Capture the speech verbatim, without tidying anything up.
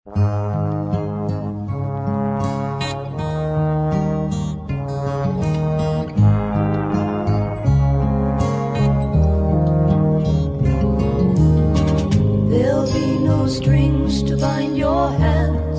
There'll be no strings to bind your hands.